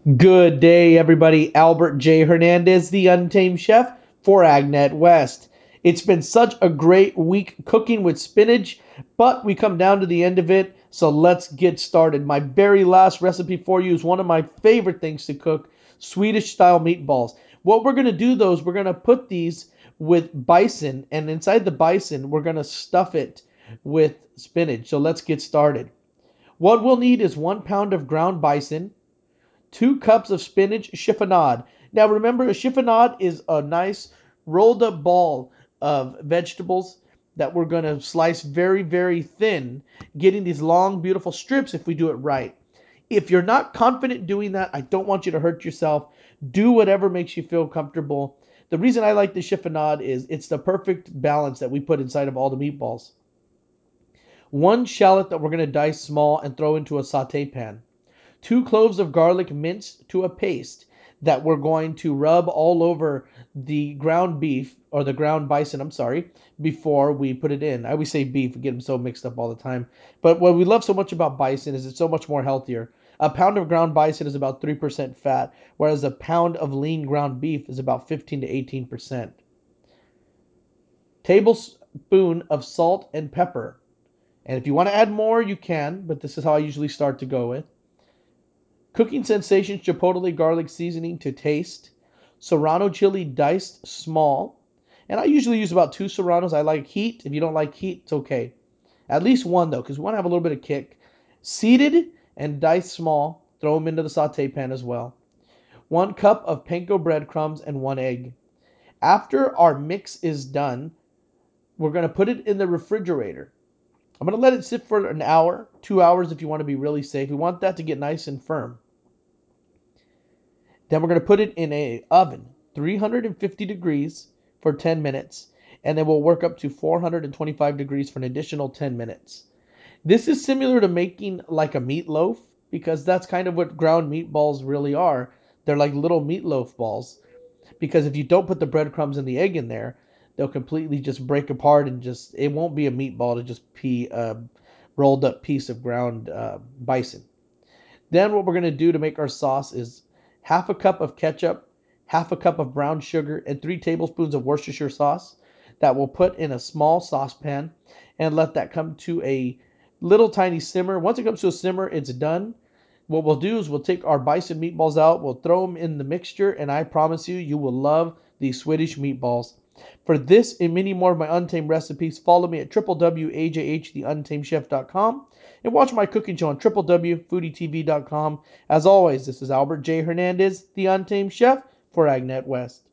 Good day, everybody. Albert J. Hernandez, the Untamed Chef for Agnet West. It's been such a great week cooking with spinach, but we come down to the end of it, so let's get started. My very last recipe for you is one of my favorite things to cook, Swedish style meatballs. What we're going to do, though, is we're going to put these with bison, and inside the bison, we're going to stuff it with spinach. So let's get started. What we'll need is 1 pound of ground bison, 2 cups of spinach chiffonade. Now remember, a chiffonade is a nice rolled up ball of vegetables that we're going to slice very, very thin, getting these long, beautiful strips if we do it right. If you're not confident doing that, I don't want you to hurt yourself. Do whatever makes you feel comfortable. The reason I like the chiffonade is it's the perfect balance that we put inside of all the meatballs. 1 shallot that we're going to dice small and throw into a saute pan. 2 cloves of garlic minced to a paste that we're going to rub all over the ground beef or the ground bison, I'm sorry, before we put it in. I always say beef, we get them so mixed up all the time. But what we love so much about bison is it's so much more healthier. A pound of ground bison is about 3% fat, whereas a pound of lean ground beef is about 15 to 18%. Tablespoon of salt and pepper. And if you want to add more, you can, but this is how I usually start to go with. Cooking Sensations Chipotle garlic seasoning to taste. Serrano chili diced small. And I usually use about 2 serranos. I like heat. If you don't like heat, it's okay. At least one, though, because we want to have a little bit of kick. Seeded and diced small. Throw them into the saute pan as well. 1 cup of panko breadcrumbs and 1 egg. After our mix is done, we're going to put it in the refrigerator. I'm going to let it sit for an hour, 2 hours if you want to be really safe. We want that to get nice and firm. Then we're going to put it in a oven, 350 degrees for 10 minutes, and then we'll work up to 425 degrees for an additional 10 minutes. This is similar to making like a meatloaf because that's kind of what ground meatballs really are. They're like little meatloaf balls because if you don't put the breadcrumbs and the egg in there, they'll completely just break apart and just it won't be a meatball to just be a rolled up piece of ground bison. Then what we're going to do to make our sauce is half a cup of ketchup, half a cup of brown sugar, and 3 tablespoons of Worcestershire sauce that we'll put in a small saucepan and let that come to a little tiny simmer. Once it comes to a simmer, it's done. What we'll do is we'll take our bison meatballs out, we'll throw them in the mixture, and I promise you, you will love these Swedish meatballs. For this and many more of my Untamed recipes, follow me at www.ajhtheuntamedchef.com and watch my cooking show on www.foodietv.com. As always, this is Albert J. Hernandez, the Untamed Chef for Agnet West.